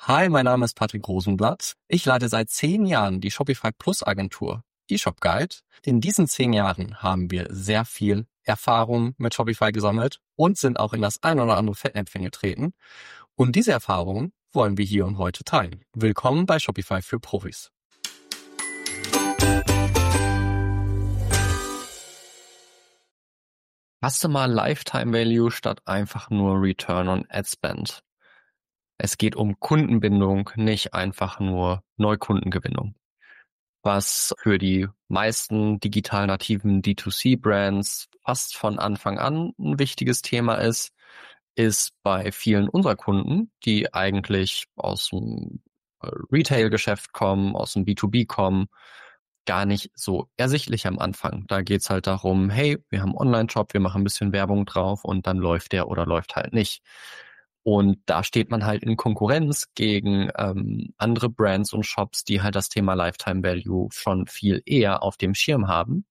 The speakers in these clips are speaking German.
Hi, mein Name ist Patrick Rosenblatt. Ich leite seit 10 Jahren die Shopify Plus Agentur, eShop Guide. In diesen 10 Jahren haben wir sehr viel Erfahrung mit Shopify gesammelt und sind auch in das ein oder andere Fettnäpfchen getreten. Und diese Erfahrungen wollen wir hier und heute teilen. Willkommen bei Shopify für Profis. Customer Lifetime Value statt einfach nur Return on Ad Spend. Es geht um Kundenbindung, nicht einfach nur Neukundengewinnung. Was für die meisten digital nativen D2C-Brands fast von Anfang an ein wichtiges Thema ist bei vielen unserer Kunden, die eigentlich aus dem Retail-Geschäft kommen, aus dem B2B kommen, gar nicht so ersichtlich am Anfang. Da geht's halt darum, hey, wir haben einen Online-Shop, wir machen ein bisschen Werbung drauf und dann läuft der oder läuft halt nicht. Und da steht man halt in Konkurrenz gegen andere Brands und Shops, die halt das Thema Lifetime Value schon viel eher auf dem Schirm haben,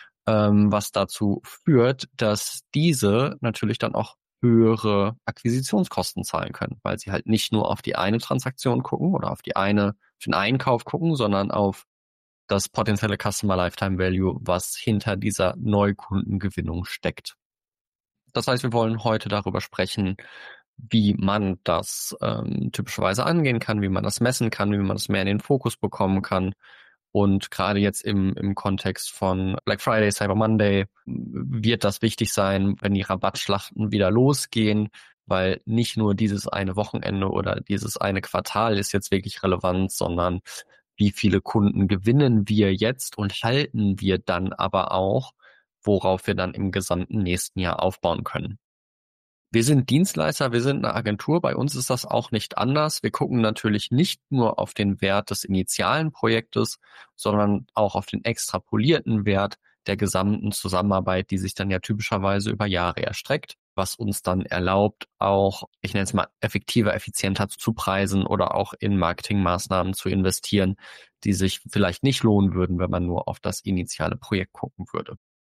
was dazu führt, dass diese natürlich dann auch höhere Akquisitionskosten zahlen können, weil sie halt nicht nur auf die eine Transaktion gucken oder auf den Einkauf gucken, sondern auf das potenzielle Customer Lifetime Value, was hinter dieser Neukundengewinnung steckt. Das heißt, wir wollen heute darüber sprechen, wie man das typischerweise angehen kann, wie man das messen kann, wie man das mehr in den Fokus bekommen kann. Und gerade jetzt im Kontext von Black Friday, Cyber Monday wird das wichtig sein, wenn die Rabattschlachten wieder losgehen, weil nicht nur dieses eine Wochenende oder dieses eine Quartal ist jetzt wirklich relevant, sondern wie viele Kunden gewinnen wir jetzt und halten wir dann aber auch, worauf wir dann im gesamten nächsten Jahr aufbauen können. Wir sind Dienstleister, wir sind eine Agentur, bei uns ist das auch nicht anders. Wir gucken natürlich nicht nur auf den Wert des initialen Projektes, sondern auch auf den extrapolierten Wert der gesamten Zusammenarbeit, die sich dann ja typischerweise über Jahre erstreckt, was uns dann erlaubt, auch, ich nenne es mal, effektiver, effizienter zu preisen oder auch in Marketingmaßnahmen zu investieren, die sich vielleicht nicht lohnen würden, wenn man nur auf das initiale Projekt gucken würde.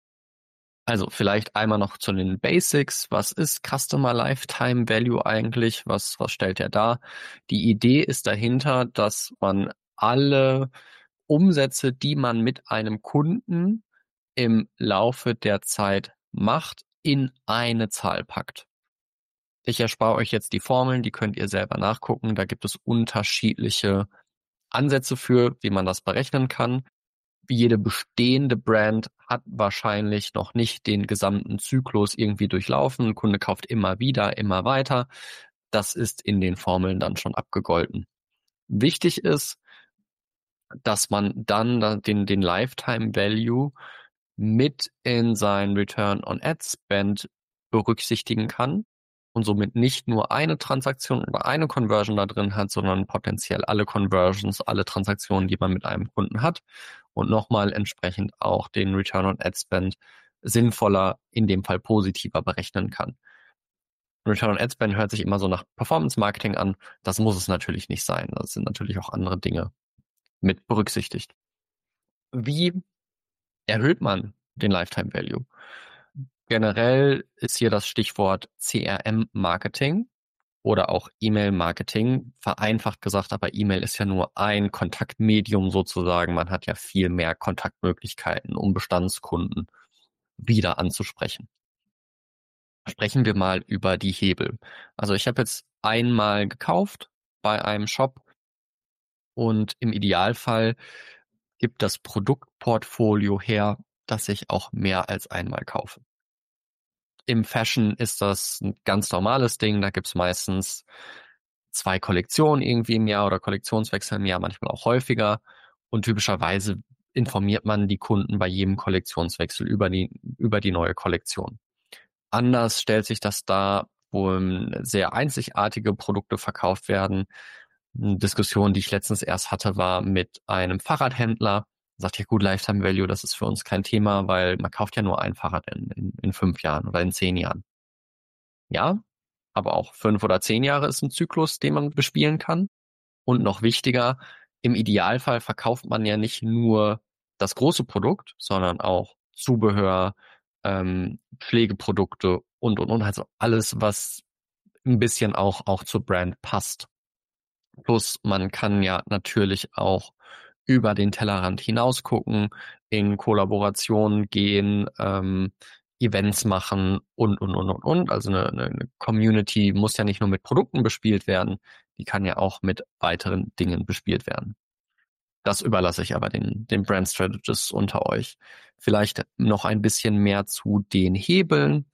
Also vielleicht einmal noch zu den Basics. Was ist Customer Lifetime Value eigentlich? Was stellt er dar? Die Idee ist dahinter, dass man alle Umsätze, die man mit einem Kunden im Laufe der Zeit macht, in eine Zahl packt. Ich erspare euch jetzt die Formeln, die könnt ihr selber nachgucken. Da gibt es unterschiedliche Ansätze für, wie man das berechnen kann. Jede bestehende Brand hat wahrscheinlich noch nicht den gesamten Zyklus irgendwie durchlaufen. Ein Kunde kauft immer wieder, immer weiter. Das ist in den Formeln dann schon abgegolten. Wichtig ist, dass man dann den Lifetime Value mit in sein Return on Ad Spend berücksichtigen kann und somit nicht nur eine Transaktion oder eine Conversion da drin hat, sondern potenziell alle Conversions, alle Transaktionen, die man mit einem Kunden hat und nochmal entsprechend auch den Return on Ad Spend sinnvoller, in dem Fall positiver berechnen kann. Return on Ad Spend hört sich immer so nach Performance Marketing an. Das muss es natürlich nicht sein. Das sind natürlich auch andere Dinge mit berücksichtigt. Wie erhöht man den Lifetime Value? Generell ist hier das Stichwort CRM-Marketing oder auch E-Mail-Marketing, vereinfacht gesagt, aber E-Mail ist ja nur ein Kontaktmedium sozusagen. Man hat ja viel mehr Kontaktmöglichkeiten, um Bestandskunden wieder anzusprechen. Sprechen wir mal über die Hebel. Also ich habe jetzt einmal gekauft bei einem Shop und im Idealfall gibt das Produktportfolio her, dass ich auch mehr als einmal kaufe. Im Fashion ist das ein ganz normales Ding. Da gibt's meistens 2 Kollektionen irgendwie im Jahr oder Kollektionswechsel im Jahr, manchmal auch häufiger. Und typischerweise informiert man die Kunden bei jedem Kollektionswechsel über die neue Kollektion. Anders stellt sich das dar, wo sehr einzigartige Produkte verkauft werden. Eine Diskussion, die ich letztens erst hatte, war mit einem Fahrradhändler. Sagt ja gut, Lifetime Value, das ist für uns kein Thema, weil man kauft ja nur ein Fahrrad in 5 Jahren oder in 10 Jahren. Ja, aber auch 5 oder 10 Jahre ist ein Zyklus, den man bespielen kann. Und noch wichtiger, im Idealfall verkauft man ja nicht nur das große Produkt, sondern auch Zubehör, Pflegeprodukte und. Also alles, was ein bisschen auch zur Brand passt. Plus man kann ja natürlich auch über den Tellerrand hinaus gucken, in Kollaborationen gehen, Events machen und. Also eine Community muss ja nicht nur mit Produkten bespielt werden, die kann ja auch mit weiteren Dingen bespielt werden. Das überlasse ich aber den Brand Strategists unter euch. Vielleicht noch ein bisschen mehr zu den Hebeln.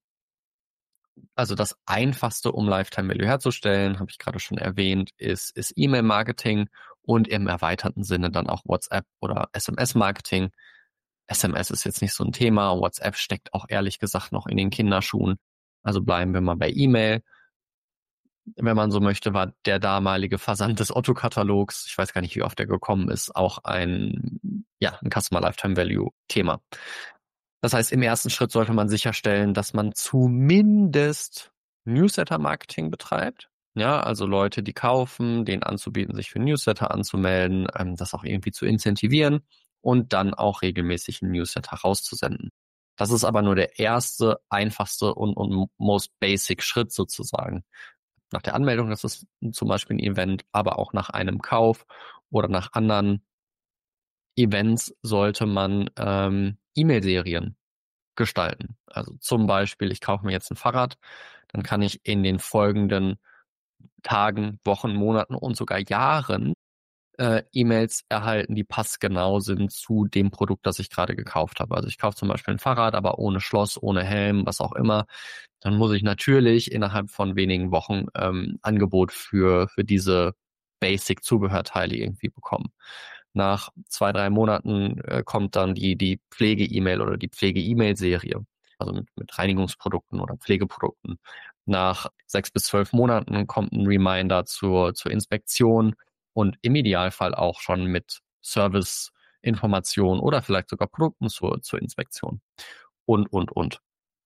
Also das Einfachste, um Lifetime Value herzustellen, habe ich gerade schon erwähnt, ist E-Mail-Marketing und im erweiterten Sinne dann auch WhatsApp oder SMS-Marketing. SMS ist jetzt nicht so ein Thema. WhatsApp steckt auch ehrlich gesagt noch in den Kinderschuhen. Also bleiben wir mal bei E-Mail. Wenn man so möchte, war der damalige Versand des Otto-Katalogs, ich weiß gar nicht, wie oft der gekommen ist, auch ein Customer Lifetime Value Thema. Das heißt, im ersten Schritt sollte man sicherstellen, dass man zumindest Newsletter-Marketing betreibt. Ja, also Leute, die kaufen, denen anzubieten, sich für Newsletter anzumelden, das auch irgendwie zu incentivieren und dann auch regelmäßig einen Newsletter rauszusenden. Das ist aber nur der erste, einfachste und most basic Schritt sozusagen. Nach der Anmeldung, das ist zum Beispiel ein Event, aber auch nach einem Kauf oder nach anderen Events sollte man E-Mail-Serien gestalten. Also zum Beispiel, ich kaufe mir jetzt ein Fahrrad, dann kann ich in den folgenden Tagen, Wochen, Monaten und sogar Jahren E-Mails erhalten, die passgenau sind zu dem Produkt, das ich gerade gekauft habe. Also ich kaufe zum Beispiel ein Fahrrad, aber ohne Schloss, ohne Helm, was auch immer. Dann muss ich natürlich innerhalb von wenigen Wochen Angebot für diese Basic-Zubehörteile irgendwie bekommen. Nach 2, 3 Monaten kommt dann die Pflege-E-Mail oder die Pflege-E-Mail-Serie, also mit Reinigungsprodukten oder Pflegeprodukten. Nach 6 bis 12 Monaten kommt ein Reminder zur Inspektion und im Idealfall auch schon mit Service-Informationen oder vielleicht sogar Produkten zur Inspektion. Und.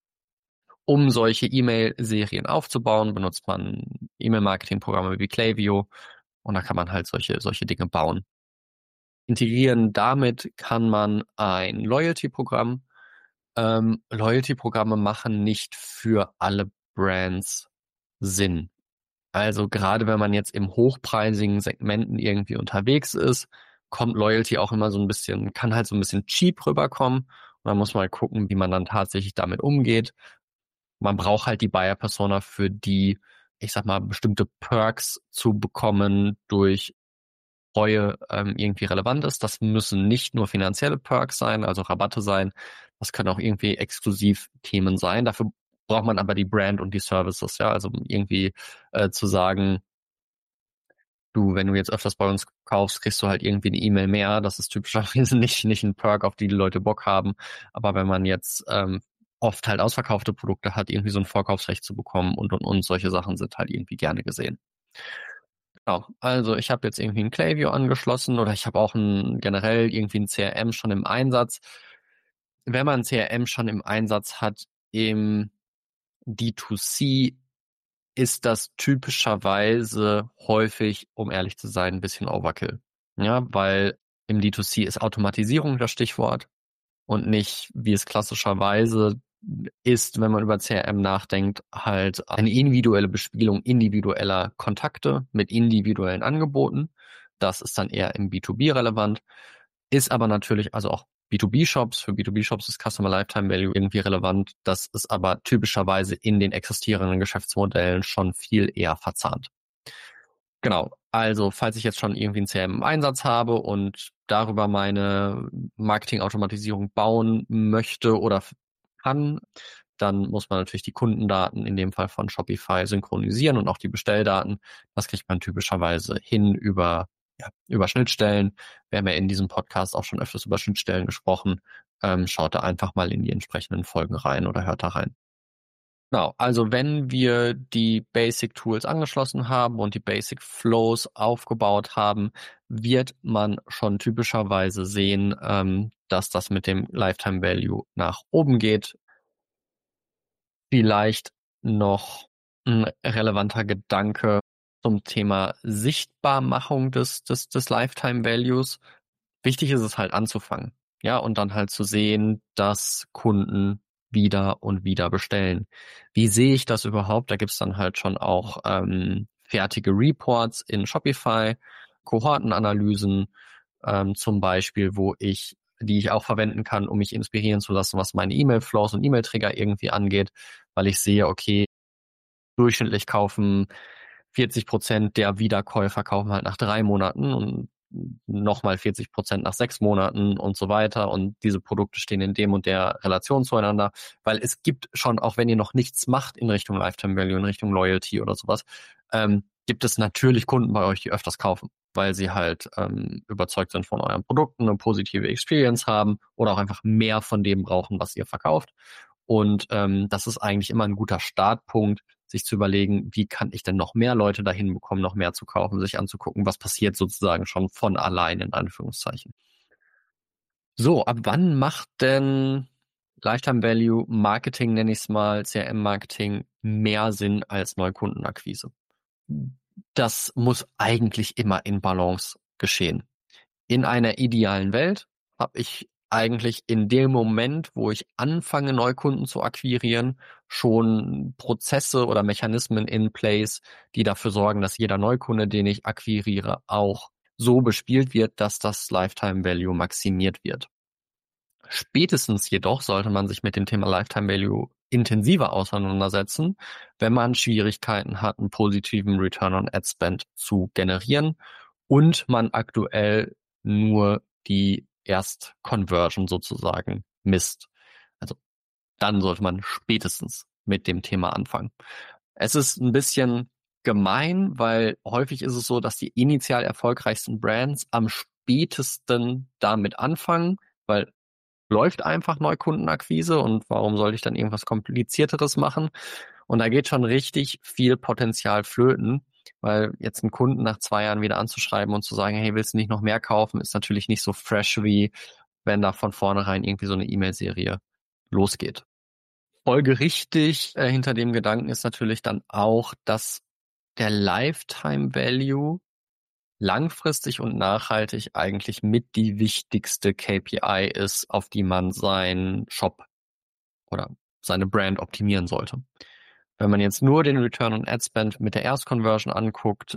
Um solche E-Mail-Serien aufzubauen, benutzt man E-Mail-Marketing-Programme wie Klaviyo und da kann man halt solche Dinge bauen. Integrieren damit kann man ein Loyalty-Programm. Loyalty-Programme machen nicht für alle Brands Sinn. Also gerade wenn man jetzt im hochpreisigen Segmenten irgendwie unterwegs ist, kommt Loyalty auch immer so ein bisschen, kann halt so ein bisschen cheap rüberkommen. Und dann muss man halt gucken, wie man dann tatsächlich damit umgeht. Man braucht halt die Buyer-Persona für die, ich sag mal, bestimmte Perks zu bekommen durch Treue irgendwie relevant ist. Das müssen nicht nur finanzielle Perks sein, also Rabatte sein. Das können auch irgendwie Exklusivthemen sein. Dafür braucht man aber die Brand und die Services, ja. Also irgendwie zu sagen, du, wenn du jetzt öfters bei uns kaufst, kriegst du halt irgendwie eine E-Mail mehr. Das ist typischerweise nicht ein Perk, auf die Leute Bock haben. Aber wenn man jetzt oft halt ausverkaufte Produkte hat, irgendwie so ein Vorkaufsrecht zu bekommen und solche Sachen sind halt irgendwie gerne gesehen. Genau. Also ich habe jetzt irgendwie ein Klaviyo angeschlossen oder ich habe auch generell irgendwie ein CRM schon im Einsatz. Wenn man ein CRM schon im Einsatz hat im D2C, ist das typischerweise häufig, um ehrlich zu sein, ein bisschen Overkill. Ja, weil im D2C ist Automatisierung das Stichwort und nicht, wie es klassischerweise ist, wenn man über CRM nachdenkt, halt eine individuelle Bespielung individueller Kontakte mit individuellen Angeboten. Das ist dann eher im B2B relevant, ist aber natürlich also auch B2B-Shops. Für B2B-Shops ist Customer Lifetime Value irgendwie relevant. Das ist aber typischerweise in den existierenden Geschäftsmodellen schon viel eher verzahnt. Genau. Also, falls ich jetzt schon irgendwie ein CRM im Einsatz habe und darüber meine Marketing-Automatisierung bauen möchte oder kann, dann muss man natürlich die Kundendaten in dem Fall von Shopify synchronisieren und auch die Bestelldaten. Das kriegt man typischerweise hin über Schnittstellen. Wir haben ja in diesem Podcast auch schon öfters über Schnittstellen gesprochen. Schaut da einfach mal in die entsprechenden Folgen rein oder hört da rein. Genau, also wenn wir die Basic Tools angeschlossen haben und die Basic Flows aufgebaut haben, wird man schon typischerweise sehen, dass das mit dem Lifetime Value nach oben geht. Vielleicht noch ein relevanter Gedanke zum Thema Sichtbarmachung des Lifetime Values. Wichtig ist es halt anzufangen, ja, und dann halt zu sehen, dass Kunden wieder und wieder bestellen. Wie sehe ich das überhaupt? Da gibt's dann halt schon auch fertige Reports in Shopify, Kohortenanalysen zum Beispiel, die ich auch verwenden kann, um mich inspirieren zu lassen, was meine E-Mail-Flows und E-Mail-Trigger irgendwie angeht, weil ich sehe, okay, durchschnittlich kaufen 40% der Wiederkäufer kaufen halt nach 3 Monaten und nochmal 40% nach 6 Monaten und so weiter. Und diese Produkte stehen in dem und der Relation zueinander, weil es gibt schon, auch wenn ihr noch nichts macht in Richtung Lifetime Value, in Richtung Loyalty oder sowas, gibt es natürlich Kunden bei euch, die öfters kaufen, weil sie halt überzeugt sind von euren Produkten, eine positive Experience haben oder auch einfach mehr von dem brauchen, was ihr verkauft. Und das ist eigentlich immer ein guter Startpunkt, sich zu überlegen, wie kann ich denn noch mehr Leute dahin bekommen, noch mehr zu kaufen, sich anzugucken, was passiert sozusagen schon von allein, in Anführungszeichen. So, ab wann macht denn Lifetime Value Marketing, nenne ich es mal, CRM-Marketing, mehr Sinn als Neukundenakquise? Das muss eigentlich immer in Balance geschehen. In einer idealen Welt habe ich eigentlich in dem Moment, wo ich anfange, Neukunden zu akquirieren, schon Prozesse oder Mechanismen in place, die dafür sorgen, dass jeder Neukunde, den ich akquiriere, auch so bespielt wird, dass das Lifetime Value maximiert wird. Spätestens jedoch sollte man sich mit dem Thema Lifetime Value intensiver auseinandersetzen, wenn man Schwierigkeiten hat, einen positiven Return on Ad Spend zu generieren und man aktuell nur die Erst-Conversion sozusagen misst. Also dann sollte man spätestens mit dem Thema anfangen. Es ist ein bisschen gemein, weil häufig ist es so, dass die initial erfolgreichsten Brands am spätesten damit anfangen, weil läuft einfach Neukundenakquise und warum sollte ich dann irgendwas Komplizierteres machen? Und da geht schon richtig viel Potenzial flöten, weil jetzt einen Kunden nach 2 Jahren wieder anzuschreiben und zu sagen, hey, willst du nicht noch mehr kaufen, ist natürlich nicht so fresh, wie wenn da von vornherein irgendwie so eine E-Mail-Serie losgeht. Folgerichtig hinter dem Gedanken ist natürlich dann auch, dass der Lifetime Value langfristig und nachhaltig eigentlich mit die wichtigste KPI ist, auf die man seinen Shop oder seine Brand optimieren sollte. Wenn man jetzt nur den Return on Ad Spend mit der Erstconversion anguckt,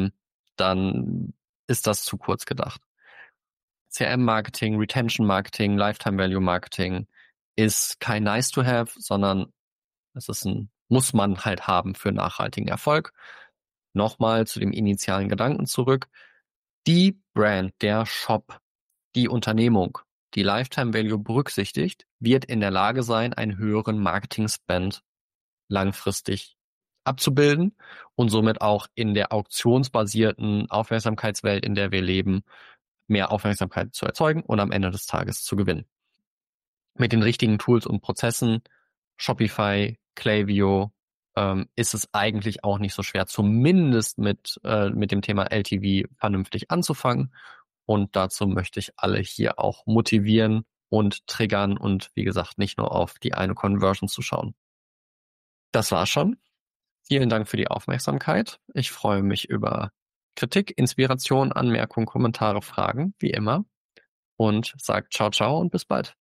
dann ist das zu kurz gedacht. CRM-Marketing, Retention-Marketing, Lifetime Value Marketing ist kein nice to have, sondern es ist muss man halt haben für nachhaltigen Erfolg. Nochmal zu dem initialen Gedanken zurück. Die Brand, der Shop, die Unternehmung, die Lifetime Value berücksichtigt, wird in der Lage sein, einen höheren Marketing-Spend langfristig abzubilden und somit auch in der auktionsbasierten Aufmerksamkeitswelt, in der wir leben, mehr Aufmerksamkeit zu erzeugen und am Ende des Tages zu gewinnen. Mit den richtigen Tools und Prozessen, Shopify, Klaviyo, ist es eigentlich auch nicht so schwer, zumindest mit dem Thema LTV vernünftig anzufangen. Und dazu möchte ich alle hier auch motivieren und triggern und wie gesagt, nicht nur auf die eine Conversion zu schauen. Das war's schon. Vielen Dank für die Aufmerksamkeit. Ich freue mich über Kritik, Inspiration, Anmerkungen, Kommentare, Fragen, wie immer. Und sage ciao, ciao und bis bald.